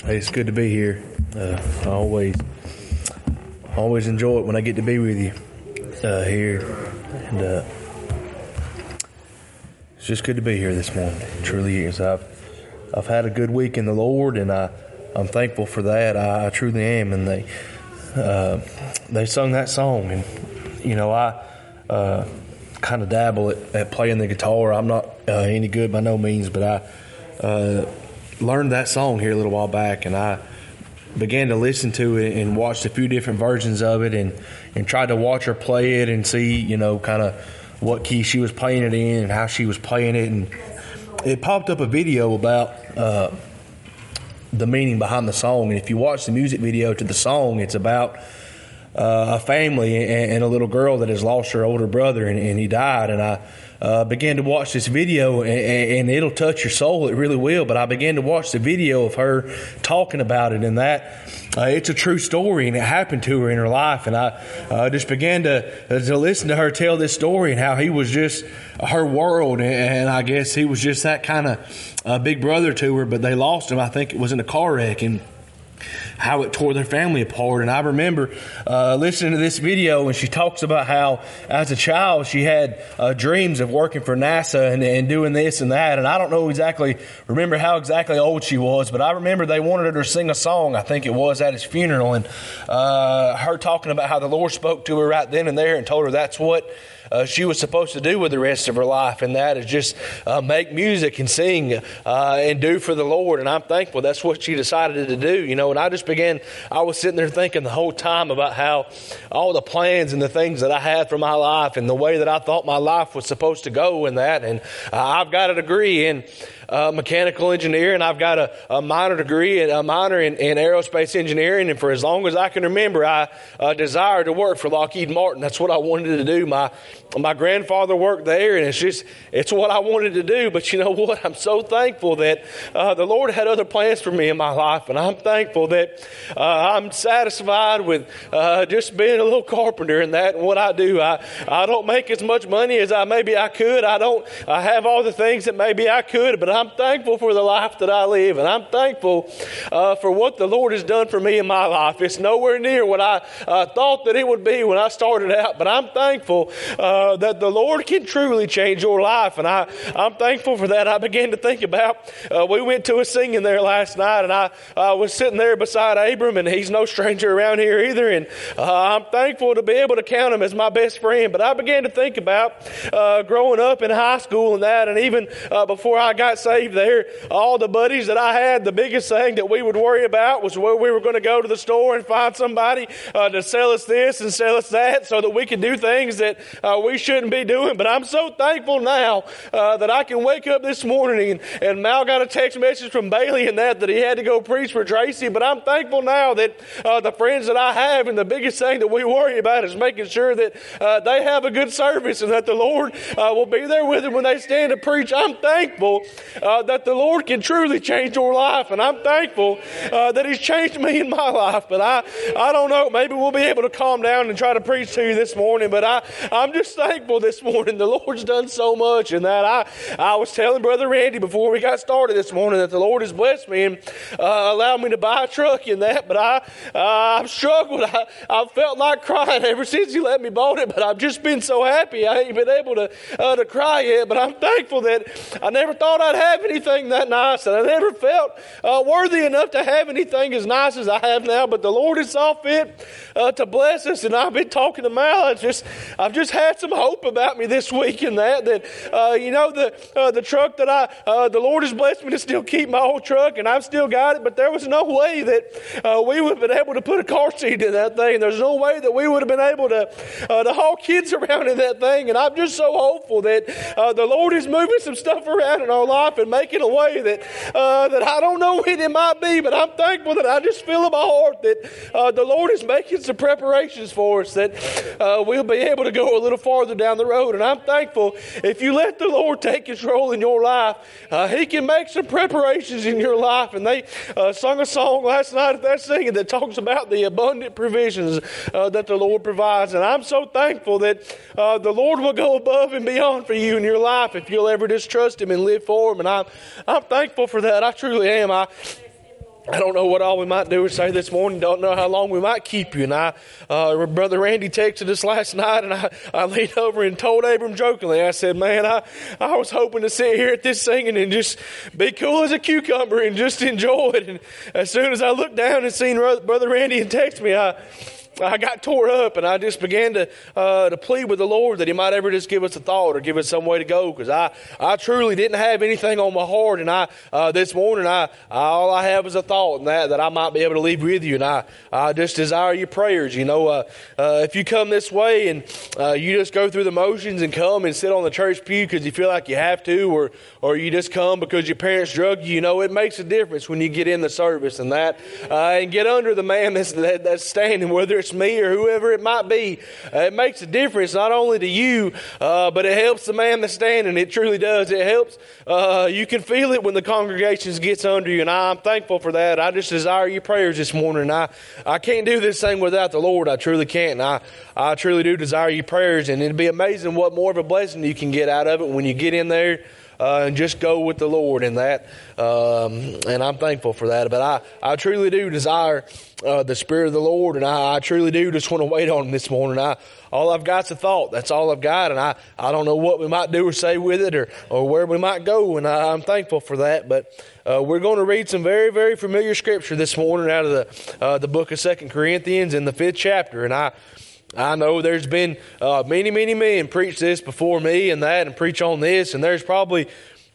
Hey, it's good to be here. I always enjoy it when I get to be with you here, and it's just good to be here this morning. It truly is. I've had a good week in the Lord, and I'm thankful for that. I truly am. And they sung that song, and I kind of dabble at playing the guitar. I'm not any good by no means, but I learned that song here a little while back, and I began to listen to it and watched a few different versions of it, and tried to watch her play it and see, kind of what key she was playing it in and how she was playing it. And it popped up a video about the meaning behind the song. And if you watch the music video to the song, it's about a family and a little girl that has lost her older brother, and he died. And I began to watch this video, and it'll touch your soul. It really will. But I began to watch the video of her talking about it, and that it's a true story, and it happened to her in her life. And I just began to listen to her tell this story, and how he was just her world, and I guess he was just that kind of big brother to her. But they lost him. I think it was in a car wreck, and how it tore their family apart. And I remember listening to this video, and she talks about how as a child she had dreams of working for NASA and doing this and that. And I don't remember how exactly old she was, but I remember they wanted her to sing a song, I think it was, at his funeral, and her talking about how the Lord spoke to her right then and there and told her that's what she was supposed to do with the rest of her life, and that is just make music and sing and do for the Lord. And I'm thankful that's what she decided to do, and I was sitting there thinking the whole time about how all the plans and the things that I had for my life and the way that I thought my life was supposed to go and that. And I've got a degree in mechanical engineering. I've got a minor degree and a minor in aerospace engineering. And for as long as I can remember, I desired to work for Lockheed Martin. That's what I wanted to do. My grandfather worked there, and it's what I wanted to do. But you know what? I'm so thankful that the Lord had other plans for me in my life. And I'm thankful that I'm satisfied with just being a little carpenter and that and what I do. I don't make as much money as maybe I could. I have all the things that maybe I could, but I'm thankful for the life that I live, and I'm thankful for what the Lord has done for me in my life. It's nowhere near what I thought that it would be when I started out, but I'm thankful that the Lord can truly change your life, and I'm thankful for that. I began to think about, we went to a singing there last night, and I was sitting there beside Abram, and he's no stranger around here either, and I'm thankful to be able to count him as my best friend. But I began to think about growing up in high school and that, and even before I got saved there, all the buddies that I had, the biggest thing that we would worry about was where we were going to go to the store and find somebody to sell us this and sell us that so that we could do things that we shouldn't be doing. But I'm so thankful now that I can wake up this morning and Mal got a text message from Bailey and that he had to go preach for Tracy. But I'm thankful now that the friends that I have, and the biggest thing that we worry about is making sure that they have a good service and that the Lord will be there with them when they stand to preach. I'm thankful that the Lord can truly change your life, and I'm thankful that He's changed me in my life. But I don't know, maybe we'll be able to calm down and try to preach to you this morning, but I'm just thankful this morning. The Lord's done so much, and that I was telling Brother Randy before we got started this morning that the Lord has blessed me and allowed me to buy a truck in that, but I've struggled. I've felt like crying ever since He let me bought it, but I've just been so happy. I ain't been able to cry yet, but I'm thankful that I never thought I'd have anything that nice, and I never felt worthy enough to have anything as nice as I have now, but the Lord is saw fit to bless us, and I've been talking to Mal. I've just had some hope about me this week in that the truck that the Lord has blessed me to still keep my old truck, and I've still got it, but there was no way that we would have been able to put a car seat in that thing. There's no way that we would have been able to haul kids around in that thing, and I'm just so hopeful that the Lord is moving some stuff around in our life and making a way that I don't know when it might be, but I'm thankful that I just feel in my heart that the Lord is making some preparations for us, that we'll be able to go a little farther down the road. And I'm thankful if you let the Lord take control in your life, He can make some preparations in your life. And they sung a song last night at that singing that talks about the abundant provisions that the Lord provides. And I'm so thankful that the Lord will go above and beyond for you in your life if you'll ever just trust Him and live for Him. And I'm thankful for that. I truly am. I don't know what all we might do or say this morning. Don't know how long we might keep you. And Brother Randy texted us last night, and I leaned over and told Abram jokingly, I said, man, I was hoping to sit here at this singing and just be cool as a cucumber and just enjoy it. And as soon as I looked down and seen Brother Randy and text me, I got tore up, and I just began to plead with the Lord that He might ever just give us a thought or give us some way to go, because I truly didn't have anything on my heart, and this morning all I have is a thought, and that I might be able to leave with you, and I just desire your prayers. If you come this way and you just go through the motions and come and sit on the church pew because you feel like you have to, or you just come because your parents drug you, it makes a difference when you get in the service and and get under the man that's standing, whether it's me or whoever it might be. It makes a difference not only to you, but it helps the man that's standing. It truly does. It helps. You can feel it when the congregation gets under you, and I'm thankful for that. I just desire your prayers this morning. I can't do this thing without the Lord. I truly can't. I truly do desire your prayers, and it'd be amazing what more of a blessing you can get out of it when you get in there and just go with the Lord in that. And I'm thankful for that. But I truly do desire the Spirit of the Lord, and I truly do just want to wait on Him this morning. All I've got's a thought. That's all I've got, and I don't know what we might do or say with it or where we might go, and I'm thankful for that. But we're going to read some very, very familiar Scripture this morning out of the book of 2 Corinthians in the 5th chapter, and I know there's been many, many men preach this before me and preach on this, and there's probably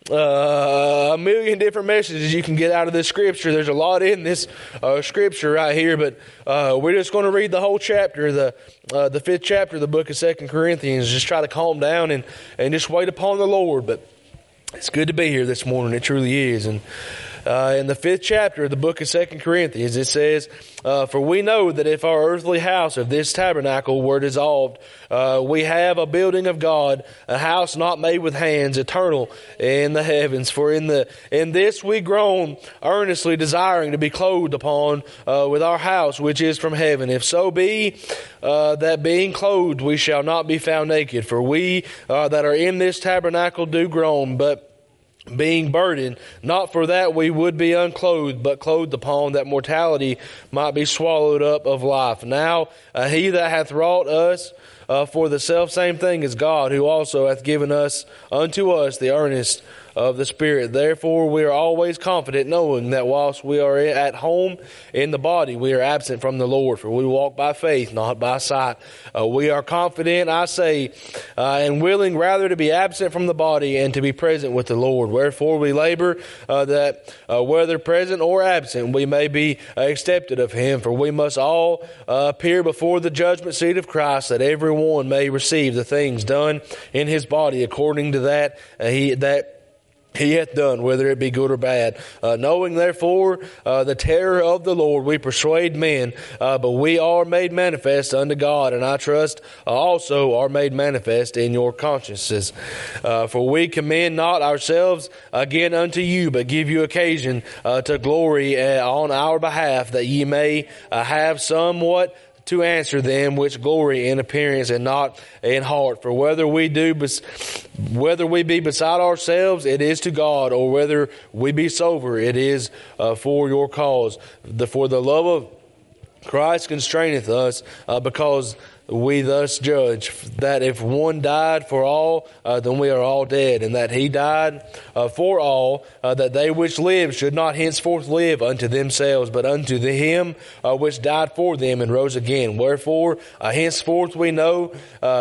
a million different messages you can get out of this Scripture. There's a lot in this Scripture right here, but we're just going to read the whole chapter, the 5th chapter of the book of 2 Corinthians. Just try to calm down and just wait upon the Lord. But it's good to be here this morning. It truly is. And in the 5th chapter of the book of 2 Corinthians, it says, for we know that if our earthly house of this tabernacle were dissolved, we have a building of God, a house not made with hands, eternal in the heavens. For in this we groan, earnestly desiring to be clothed upon with our house which is from heaven. If so be that being clothed we shall not be found naked. For we that are in this tabernacle do groan, but being burdened, not for that we would be unclothed, but clothed upon, that mortality might be swallowed up of life. Now He that hath wrought us for the selfsame thing is God, who also hath given us unto us the earnest of the Spirit. Therefore we are always confident, knowing that whilst we are at home in the body, we are absent from the Lord. For we walk by faith, not by sight. We are confident, I say, and willing rather to be absent from the body and to be present with the Lord. Wherefore we labor that whether present or absent, we may be accepted of Him. For we must all appear before the judgment seat of Christ, that every one may receive the things done in his body according to that He hath done, whether it be good or bad. Knowing therefore the terror of the Lord, we persuade men, but we are made manifest unto God, and I trust also are made manifest in your consciences. For we commend not ourselves again unto you, but give you occasion to glory on our behalf, that ye may have somewhat to answer them which glory in appearance and not in heart. For whether we be beside ourselves, it is to God, or whether we be sober, it is for your cause. For the love of Christ constraineth us, because we thus judge that if one died for all, then we are all dead, and that He died for all, that they which live should not henceforth live unto themselves, but unto Him which died for them and rose again. Wherefore henceforth we know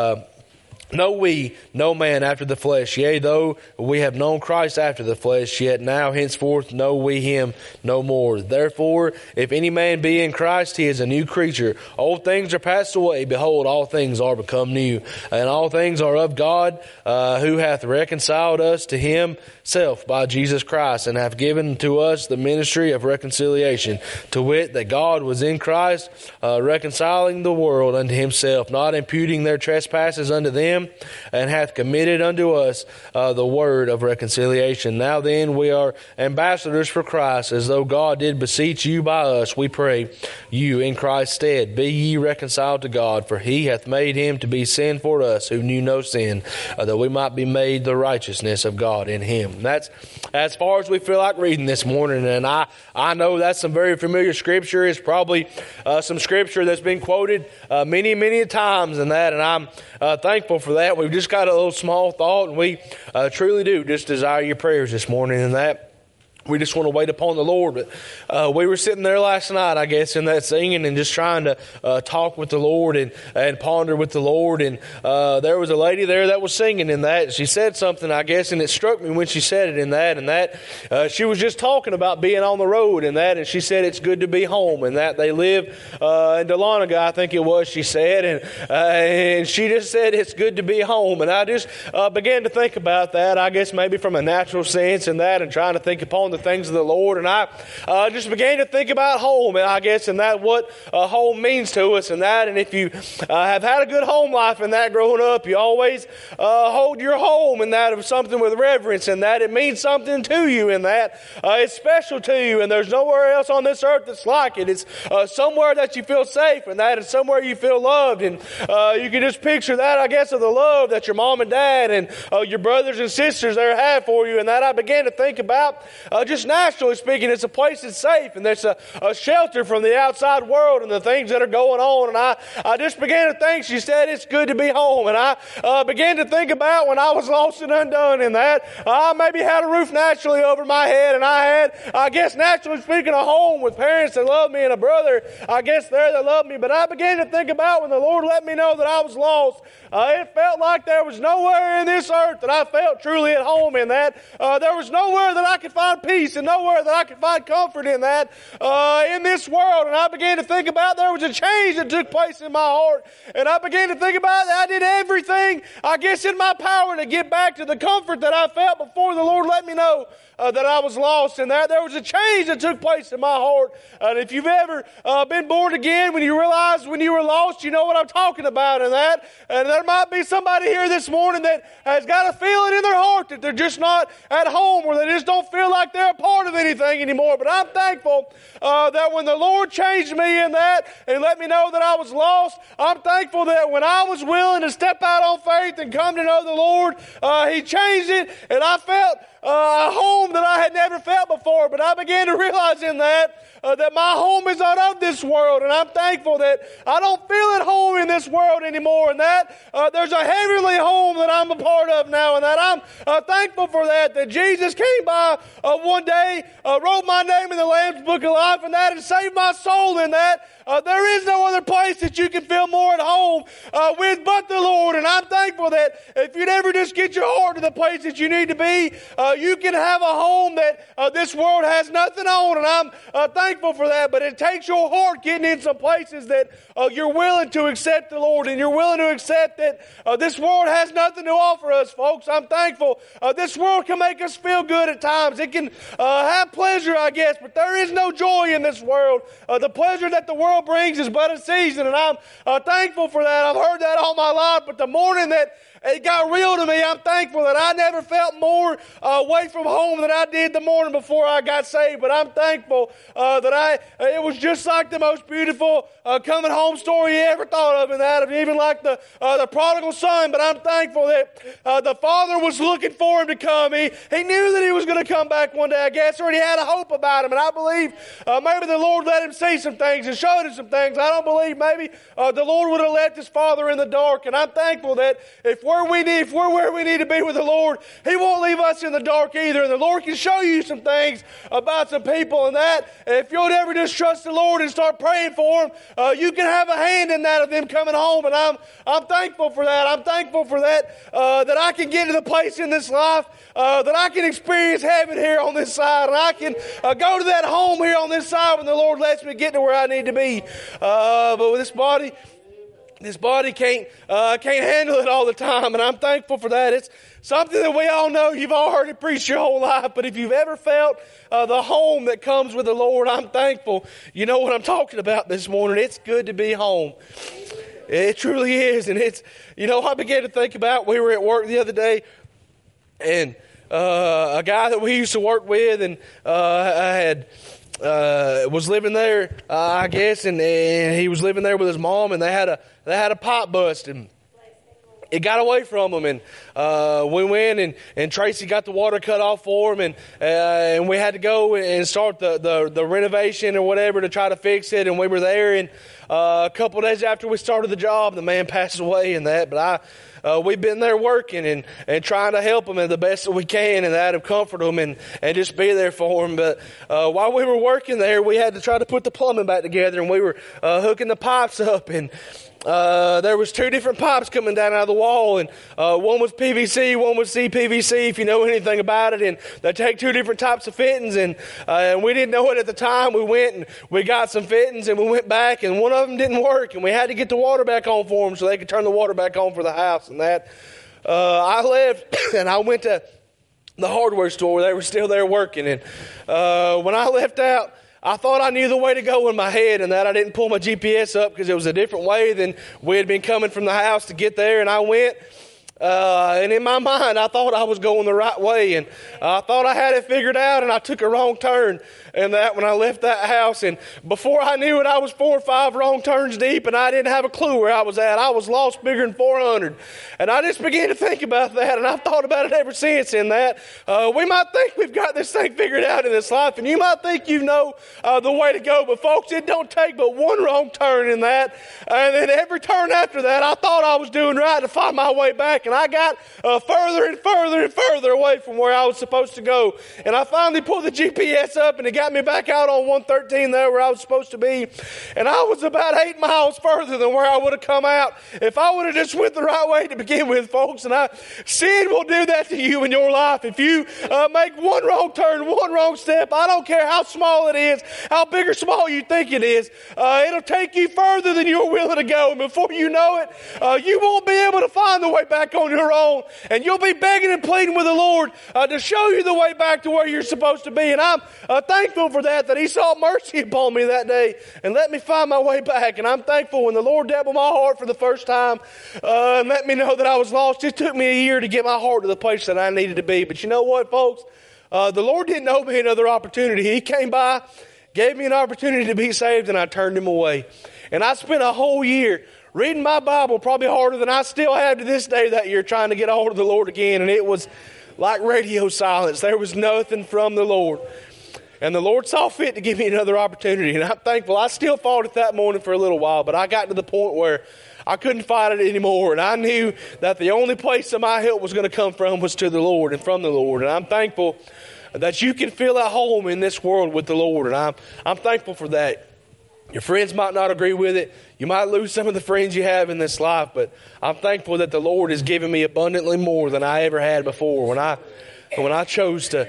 we no man after the flesh. Yea, though we have known Christ after the flesh, yet now henceforth know we Him no more. Therefore, if any man be in Christ, he is a new creature. Old things are passed away. Behold, all things are become new. And all things are of God, who hath reconciled us to Himself by Jesus Christ, and hath given to us the ministry of reconciliation. To wit, that God was in Christ, reconciling the world unto Himself, not imputing their trespasses unto them, him, and hath committed unto us the word of reconciliation. Now then, we are ambassadors for Christ, as though God did beseech you by us. We pray you in Christ's stead, be ye reconciled to God, for he hath made him to be sin for us, who knew no sin, that we might be made the righteousness of God in him. That's as far as we feel like reading this morning, and I know that's some very familiar scripture. It's probably some scripture that's been quoted many times and I'm thankful for that. We've just got a little small thought, and we truly do just desire your prayers this morning in that. We just want to wait upon the Lord. But we were sitting there last night, I guess, in that singing and just trying to talk with the Lord and ponder with the Lord. And there was a lady there that was singing in that. She said something, I guess, and it struck me when she said it in that. And that she was just talking about being on the road and that. And she said it's good to be home and that they live in Dahlonega, I think it was, she said. And she just said it's good to be home. And I just began to think about that, I guess maybe from a natural sense and that, and trying to think upon the things of the Lord. And I just began to think about home, and I guess, and that what home means to us and that. And if you have had a good home life and that growing up, you always hold your home and that of something with reverence and that. It means something to you in that. It's special to you, and there's nowhere else on this earth that's like it. It's somewhere that you feel safe and that, and somewhere you feel loved. And you can just picture that, I guess, of the love that your mom and dad and your brothers and sisters there have for you. And that I began to think about just naturally speaking, it's a place that's safe, and there's a shelter from the outside world and the things that are going on. And I just began to think, she said, it's good to be home. And I began to think about when I was lost and undone in that. I maybe had a roof naturally over my head, and I had, I guess, naturally speaking, a home with parents that loved me and a brother, I guess, there that loved me. But I began to think about when the Lord let me know that I was lost, it felt like there was nowhere in this earth that I felt truly at home in that. There was nowhere that I could find peace and nowhere that I could find comfort in that in this world. And I began to think about there was a change that took place in my heart. And I began to think about that I did everything, I guess, in my power to get back to the comfort that I felt before the Lord let me know that I was lost, and that there was a change that took place in my heart. And if you've ever been born again, when you realize when you were lost, you know what I'm talking about in that. And there might be somebody here this morning that has got a feeling in their heart that they're just not at home, or they just don't feel like they're a part of anything anymore. But I'm thankful that when the Lord changed me in that and let me know that I was lost, I'm thankful that when I was willing to step out on faith and come to know the Lord, He changed it, and I felt a home that I had never felt before. But I began to realize in that my home is not of this world, and I'm thankful that I don't feel at home in this world anymore, and that there's a heavenly home that I'm a part of now, and that I'm thankful for that Jesus came by one day, wrote my name in the Lamb's Book of Life, and that, and saved my soul in that. There is no other place that you can feel more at home with but the Lord. And I'm thankful that if you'd ever just get your heart to the place that you need to be, you can have a home that this world has nothing on. And I'm thankful for that. But it takes your heart getting in some places that you're willing to accept the Lord, and you're willing to accept that this world has nothing to offer us, folks. I'm thankful. This world can make us feel good at times. It can have pleasure, I guess, but there is no joy in this world. The pleasure that the world brings is but a season, and I'm thankful for that. I've heard that all my life, but the morning that it got real to me, I'm thankful that I never felt more away from home than I did the morning before I got saved. But I'm thankful that it was just like the most beautiful coming home story you ever thought of, and that, even like the prodigal son. But I'm thankful that the father was looking for him to come. He knew that he was going to come back one day, I guess, or he had a hope about him. And I believe maybe the Lord let him see some things and showed him some things. I don't believe maybe the Lord would have left his father in the dark. And I'm thankful that if we're where we need to be with the Lord, He won't leave us in the dark either. And the Lord can show you some things about some people and that. And if you'll ever just trust the Lord and start praying for them, you can have a hand in that of them coming home. And I'm thankful for that. I'm thankful for that, that I can get to the place in this life that I can experience heaven here on this side, and I can go to that home here on this side when the Lord lets me get to where I need to be. But with this body can't handle it all the time, and I'm thankful for that. It's something that we all know. You've all heard it preached your whole life, but if you've ever felt the home that comes with the Lord, I'm thankful. You know what I'm talking about this morning. It's good to be home. It truly is. And it's, I began to think about, we were at work the other day, and a guy that we used to work with, and was living there, I guess, and he was living there with his mom, and they had a pipe bust, and it got away from him, and we went, and Tracy got the water cut off for him, and we had to go and start the renovation or whatever to try to fix it, and we were there, and a couple of days after we started the job, the man passed away and that, but we've been there working and trying to help him the best that we can, and that, and comfort him and just be there for him. But while we were working there, we had to try to put the plumbing back together, and we were hooking the pipes up, and there was two different pipes coming down out of the wall, and one was PVC, one was CPVC, if you know anything about it, and they take two different types of fittings, and we didn't know it at the time. We went and we got some fittings, and we went back, and one of them didn't work, and we had to get the water back on for them so they could turn the water back on for the house, and that. I left, and I went to the hardware store where they were still there working, and when I left out, I thought I knew the way to go in my head, and that I didn't pull my GPS up because it was a different way than we had been coming from the house to get there. And I went, and in my mind, I thought I was going the right way, and I thought I had it figured out, and I took a wrong turn. And that when I left that house, and before I knew it, I was 4 or 5 wrong turns deep, and I didn't have a clue where I was at. I was lost bigger than 400. And I just began to think about that, and I've thought about it ever since. In that, we might think we've got this thing figured out in this life, and you might think you know the way to go, but folks, it don't take but one wrong turn in that. And then every turn after that, I thought I was doing right to find my way back, and I got further and further and further away from where I was supposed to go. And I finally pulled the GPS up, and it got me back out on 113 there where I was supposed to be. And I was about 8 miles further than where I would have come out if I would have just went the right way to begin with, folks. And sin will do that to you in your life. If you make one wrong turn, one wrong step, I don't care how small it is, how big or small you think it is, it'll take you further than you're willing to go. And before you know it, you won't be able to find the way back on your own. And you'll be begging and pleading with the Lord to show you the way back to where you're supposed to be. And I'm thankful for that He saw mercy upon me that day and let me find my way back. And I'm thankful when the Lord dealt with my heart for the first time and let me know that I was lost. It took me a year to get my heart to the place that I needed to be. But you know what, folks? The Lord didn't owe me another opportunity. He came by, gave me an opportunity to be saved, and I turned Him away. And I spent a whole year reading my Bible, probably harder than I still have to this day that year, trying to get a hold of the Lord again. And it was like radio silence. There was nothing from the Lord. And the Lord saw fit to give me another opportunity. And I'm thankful. I still fought it that morning for a little while, but I got to the point where I couldn't fight it anymore. And I knew that the only place that my help was going to come from was to the Lord and from the Lord. And I'm thankful that you can feel at home in this world with the Lord. And I'm thankful for that. Your friends might not agree with it. You might lose some of the friends you have in this life. But I'm thankful that the Lord has given me abundantly more than I ever had before when I chose to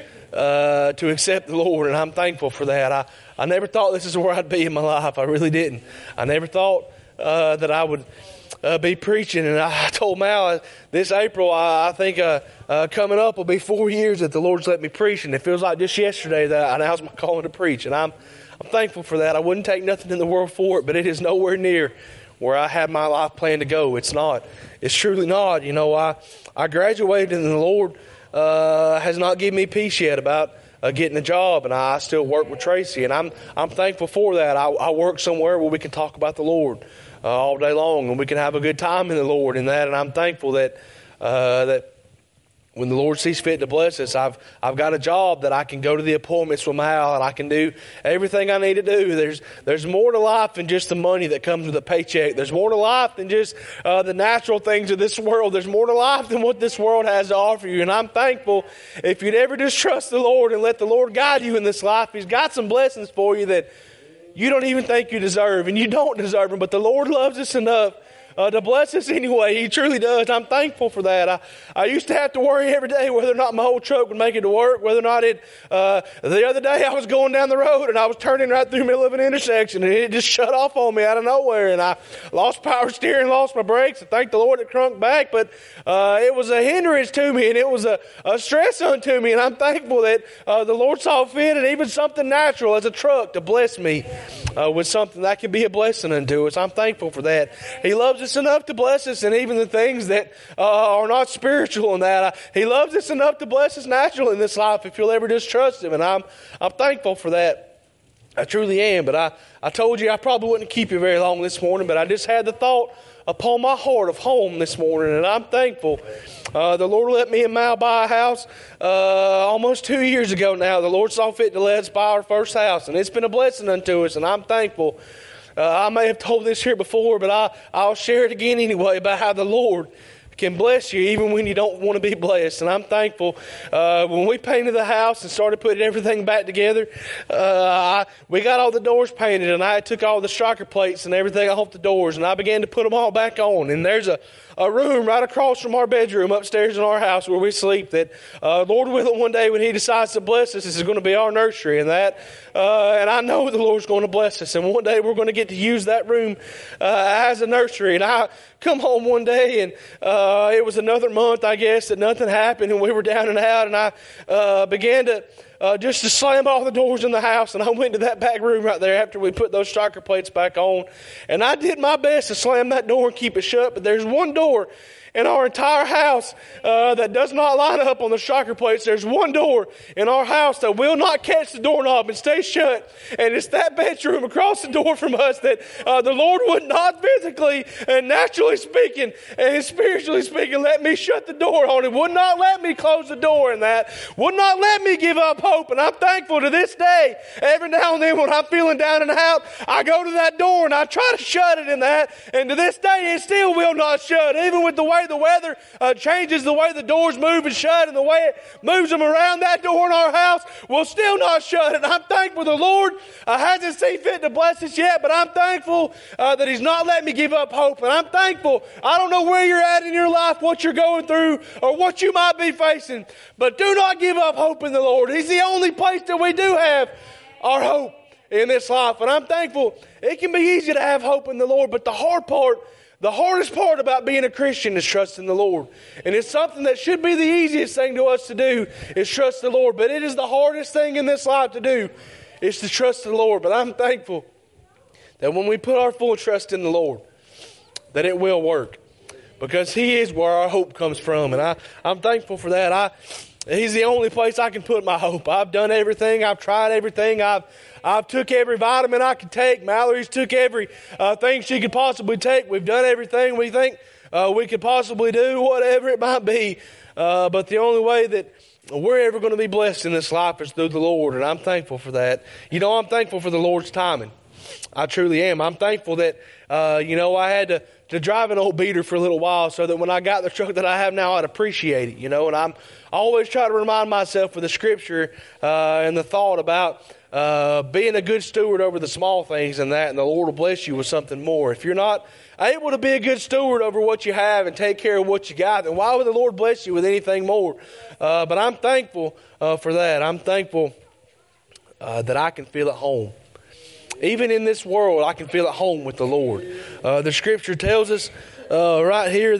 accept the Lord, and I'm thankful for that. I never thought this is where I'd be in my life. I really didn't. I never thought that I would be preaching, and I told Mal this April, I think coming up will be 4 years that the Lord's let me preach, and it feels like just yesterday that I announced my calling to preach, and I'm thankful for that. I wouldn't take nothing in the world for it, but it is nowhere near where I had my life planned to go. It's not. It's truly not. You know, I graduated, and the Lord has not given me peace yet about getting a job, and I still work with Tracy, and I'm thankful for that. I work somewhere where we can talk about the Lord all day long, and we can have a good time in the Lord in that. And I'm thankful that when the Lord sees fit to bless us, I've got a job that I can go to the appointments with Mal, and I can do everything I need to do. There's more to life than just the money that comes with a paycheck. There's more to life than just the natural things of this world. There's more to life than what this world has to offer you. And I'm thankful if you'd ever just trust the Lord and let the Lord guide you in this life. He's got some blessings for you that you don't even think you deserve, and you don't deserve them, but the Lord loves us enough to bless us anyway. He truly does. I'm thankful for that. I used to have to worry every day whether or not my old truck would make it to work, whether or not it, the other day I was going down the road and I was turning right through the middle of an intersection and it just shut off on me out of nowhere, and I lost power steering, lost my brakes, and thank the Lord it crunk back, but it was a hindrance to me, and it was a stress unto me, and I'm thankful that the Lord saw fit, and even something natural as a truck to bless me with something that can be a blessing unto us. I'm thankful for that. He loves loves us enough to bless us in even the things that are not spiritual and that. He loves us enough to bless us naturally in this life if you'll ever just trust Him. And I'm thankful for that. I truly am. But I told you I probably wouldn't keep you very long this morning, but I just had the thought upon my heart of home this morning, and I'm thankful. The Lord let me and Mal buy a house almost 2 years ago now. The Lord saw fit to let us buy our first house, and it's been a blessing unto us, and I'm thankful. I may have told this here before, but I'll share it again anyway about how the Lord can bless you even when you don't want to be blessed. And I'm thankful. When we painted the house and started putting everything back together, we got all the doors painted, and I took all the striker plates and everything off the doors, and I began to put them all back on. And there's a room right across from our bedroom upstairs in our house where we sleep that, Lord willing, one day when He decides to bless us, this is going to be our nursery. And I know the Lord's going to bless us. And one day we're going to get to use that room as a nursery. And I come home one day, and it was another month, I guess, that nothing happened, and we were down and out. And I began to just to slam all the doors in the house, and I went to that back room right there after we put those striker plates back on, and I did my best to slam that door and keep it shut, but there's one door in our entire house that does not line up on the striker plates. There's one door in our house that will not catch the doorknob and stay shut, and it's that bedroom across the door from us that the Lord would not physically and naturally speaking and spiritually speaking let me shut the door on it, would not let me close the door, and that would not let me give up hope. And I'm thankful to this day. Every now and then when I'm feeling down and out, I go to that door and I try to shut it in that, and to this day it still will not shut, even with the way the weather changes, the way the doors move and shut, and the way it moves them around. That door in our house will still not shut. And I'm thankful the Lord hasn't seen fit to bless us yet, but I'm thankful that He's not letting me give up hope. And I'm thankful. I don't know where you're at in your life, what you're going through, or what you might be facing, but do not give up hope in the Lord. He's the only place that we do have our hope in this life. And I'm thankful. It can be easy to have hope in the Lord, but the hardest part about being a Christian is trusting the Lord. And it's something that should be the easiest thing to us to do, is trust the Lord. But it is the hardest thing in this life to do, is to trust the Lord. But I'm thankful that when we put our full trust in the Lord, that it will work. Because He is where our hope comes from. And I'm thankful for that. He's the only place I can put my hope. I've done everything. I've tried everything. I've took every vitamin I could take. Mallory's took every thing she could possibly take. We've done everything we think we could possibly do, whatever it might be. But the only way that we're ever going to be blessed in this life is through the Lord, and I'm thankful for that. You know, I'm thankful for the Lord's timing. I truly am. I'm thankful that, I had to drive an old beater for a little while so that when I got the truck that I have now, I'd appreciate it, and I always try to remind myself of the Scripture and the thought about being a good steward over the small things and the Lord will bless you with something more. If you're not able to be a good steward over what you have and take care of what you got, then why would the Lord bless you with anything more? But I'm thankful for that. I'm thankful that I can feel at home. Even in this world, I can feel at home with the Lord. The Scripture tells us right here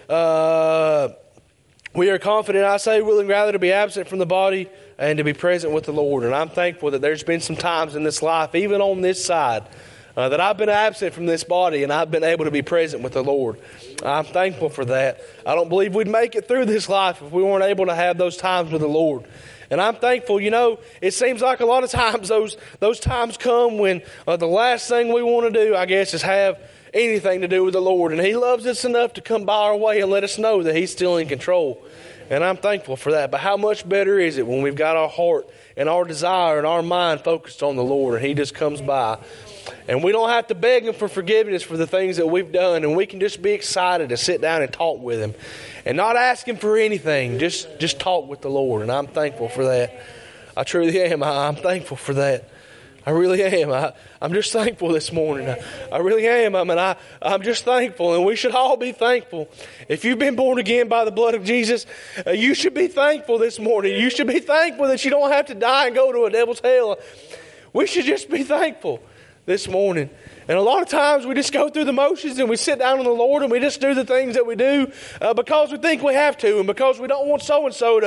that we are confident, I say, willing rather to be absent from the body and to be present with the Lord. And I'm thankful that there's been some times in this life, even on this side, that I've been absent from this body and I've been able to be present with the Lord. I'm thankful for that. I don't believe we'd make it through this life if we weren't able to have those times with the Lord. And I'm thankful. It seems like a lot of times those times come when the last thing we want to do, I guess, is have anything to do with the Lord. And He loves us enough to come by our way and let us know that He's still in control. And I'm thankful for that. But how much better is it when we've got our heart and our desire and our mind focused on the Lord and He just comes by. And we don't have to beg Him for forgiveness for the things that we've done. And we can just be excited to sit down and talk with Him. And not ask Him for anything. Just talk with the Lord. And I'm thankful for that. I truly am. I'm thankful for that. I really am. I'm just thankful this morning. I really am. I'm just thankful. And we should all be thankful. If you've been born again by the blood of Jesus, you should be thankful this morning. You should be thankful that you don't have to die and go to a devil's hell. We should just be thankful this morning. And a lot of times we just go through the motions and we sit down on the Lord and we just do the things that we do because we think we have to and because we don't want so-and-so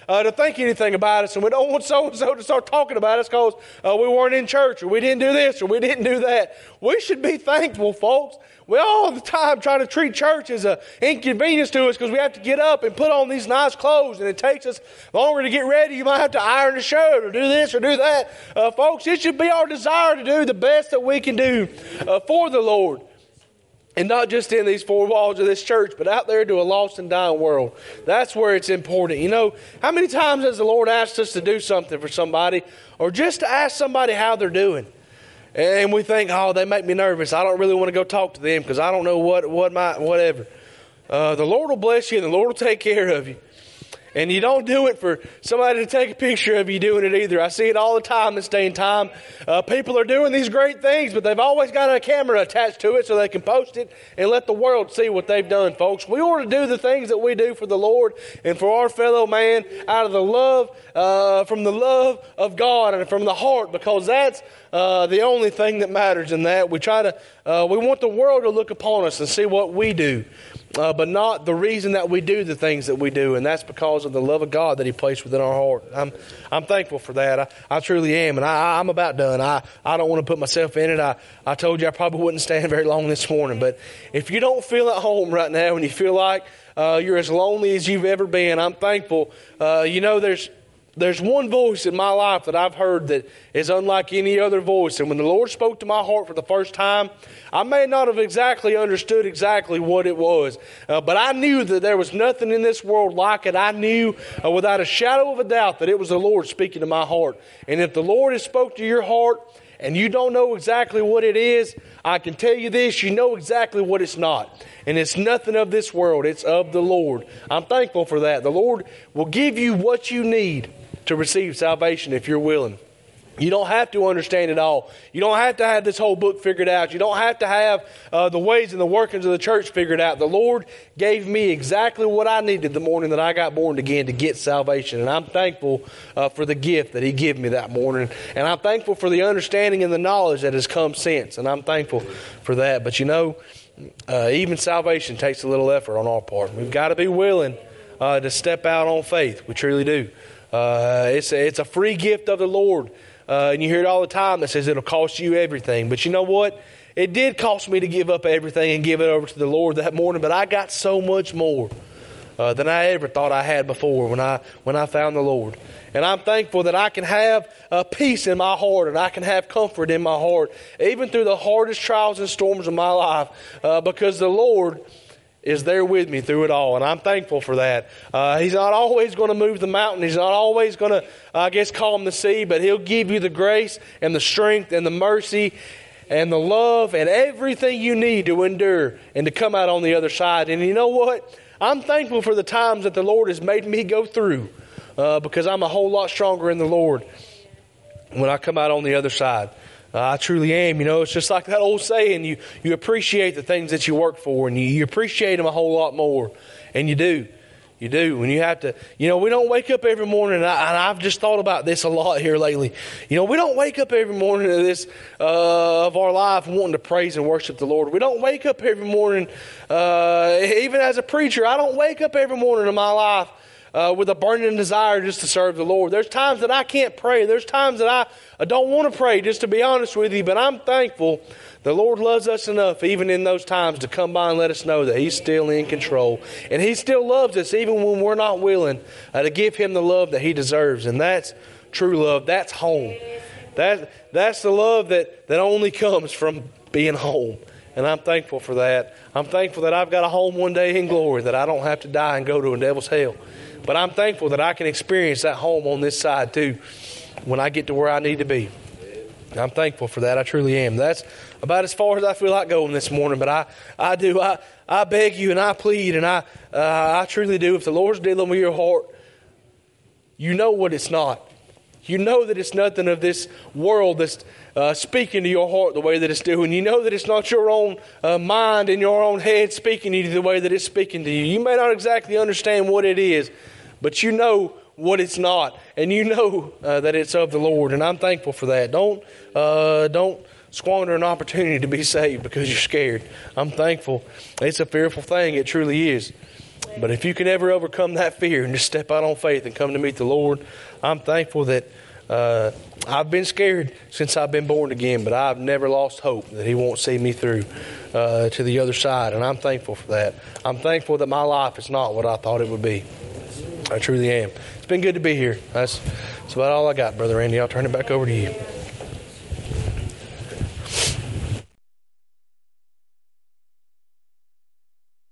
to think anything about us, and we don't want so-and-so to start talking about us because we weren't in church, or we didn't do this, or we didn't do that. We should be thankful, folks. We all the time try to treat church as an inconvenience to us because we have to get up and put on these nice clothes, and it takes us longer to get ready. You might have to iron a shirt or do this or do that. Folks, it should be our desire to do the best that we can do for the Lord. And not just in these four walls of this church, but out there to a lost and dying world. That's where it's important. You know, how many times has the Lord asked us to do something for somebody, or just to ask somebody how they're doing? And we think, oh, they make me nervous. I don't really want to go talk to them because I don't know whatever. The Lord will bless you and the Lord will take care of you. And you don't do it for somebody to take a picture of you doing it either. I see it all the time this day and time. People are doing these great things, but they've always got a camera attached to it so they can post it and let the world see what they've done, folks. We ought to do the things that we do for the Lord and for our fellow man out of the love, from the love of God and from the heart, because that's the only thing that matters in that. We want the world to look upon us and see what we do. But not the reason that we do the things that we do, and that's because of the love of God that He placed within our heart. I'm thankful for that. I truly am, and I'm about done. I don't want to put myself in it. I told you I probably wouldn't stand very long this morning, but if you don't feel at home right now and you feel like you're as lonely as you've ever been, I'm thankful. There's one voice in my life that I've heard that is unlike any other voice. And when the Lord spoke to my heart for the first time, I may not have exactly understood exactly what it was. But I knew that there was nothing in this world like it. I knew without a shadow of a doubt that it was the Lord speaking to my heart. And if the Lord has spoke to your heart and you don't know exactly what it is, I can tell you this, you know exactly what it's not. And it's nothing of this world. It's of the Lord. I'm thankful for that. The Lord will give you what you need to receive salvation if you're willing. You don't have to understand it all. You don't have to have this whole book figured out. You don't have to have the ways and the workings of the church figured out. The Lord gave me exactly what I needed the morning that I got born again to get salvation. And I'm thankful for the gift that He gave me that morning. And I'm thankful for the understanding and the knowledge that has come since. And I'm thankful for that. But you know, even salvation takes a little effort on our part. We've got to be willing to step out on faith. We truly do. It's a free gift of the Lord. And you hear it all the time that says it'll cost you everything. But you know what? It did cost me to give up everything and give it over to the Lord that morning. But I got so much more than I ever thought I had before when I found the Lord. And I'm thankful that I can have peace in my heart and I can have comfort in my heart, even through the hardest trials and storms of my life, because the Lord is there with me through it all. And I'm thankful for that. He's not always going to move the mountain. He's not always going to, calm the sea, but He'll give you the grace and the strength and the mercy and the love and everything you need to endure and to come out on the other side. And you know what? I'm thankful for the times that the Lord has made me go through, because I'm a whole lot stronger in the Lord when I come out on the other side. I truly am. You know, it's just like that old saying, you appreciate the things that you work for, and you appreciate them a whole lot more. And you do. You do. When you have to, we don't wake up every morning, and I've just thought about this a lot here lately. We don't wake up every morning of our life wanting to praise and worship the Lord. We don't wake up every morning, even as a preacher, I don't wake up every morning in my life with a burning desire just to serve the Lord. There's times that I can't pray. There's times that I don't want to pray, just to be honest with you. But I'm thankful the Lord loves us enough, even in those times, to come by and let us know that He's still in control. And He still loves us, even when we're not willing to give Him the love that He deserves. And that's true love. That's home. That's the love that only comes from being home. And I'm thankful for that. I'm thankful that I've got a home one day in glory, that I don't have to die and go to a devil's hell. But I'm thankful that I can experience that home on this side too when I get to where I need to be. I'm thankful for that. I truly am. That's about as far as I feel like going this morning. But I beg you and I plead and I truly do. If the Lord's dealing with your heart, you know what it's not. You know that it's nothing of this world that's speaking to your heart the way that it's doing. You know that it's not your own mind and your own head speaking to you the way that it's speaking to you. You may not exactly understand what it is, but you know what it's not. And you know that it's of the Lord. And I'm thankful for that. Don't squander an opportunity to be saved because you're scared. I'm thankful. It's a fearful thing. It truly is. But if you can ever overcome that fear and just step out on faith and come to meet the Lord, I'm thankful that I've been scared since I've been born again, but I've never lost hope that He won't see me through to the other side, and I'm thankful for that. I'm thankful that my life is not what I thought it would be. I truly am. It's been good to be here. That's about all I got, Brother Randy. I'll turn it back over to you.